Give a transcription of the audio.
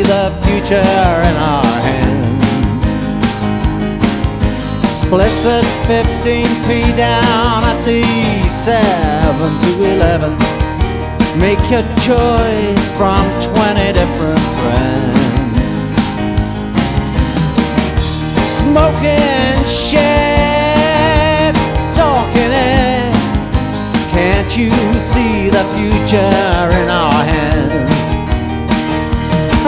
the future in our hands. Splits at 15p down at the 7 to 11. Make your choice from 20 different friends. Smoking shit, talking it. Can't you see the future